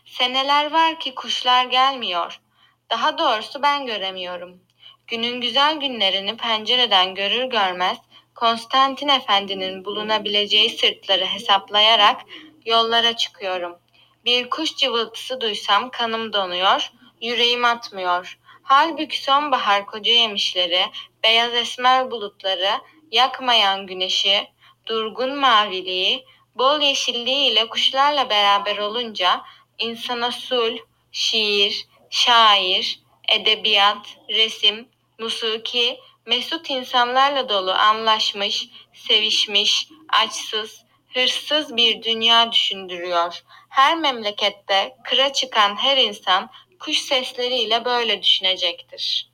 Seneler var ki kuşlar gelmiyor. Daha doğrusu ben göremiyorum. Günün güzel günlerini pencereden görür görmez Konstantin Efendi'nin bulunabileceği sırtları hesaplayarak yollara çıkıyorum. Bir kuş cıvıltısı duysam kanım donuyor, yüreğim atmıyor. Halbuki sonbahar koca yemişleri, beyaz esmer bulutları, yakmayan güneşi, durgun maviliği, bol yeşilliği ile kuşlarla beraber olunca insana sul, şiir, şair, edebiyat, resim, musiki, mesut insanlarla dolu anlaşmış, sevişmiş, açsız, hırsız bir dünya düşündürüyor. Her memlekette kıra çıkan her insan kuş sesleriyle böyle düşünecektir.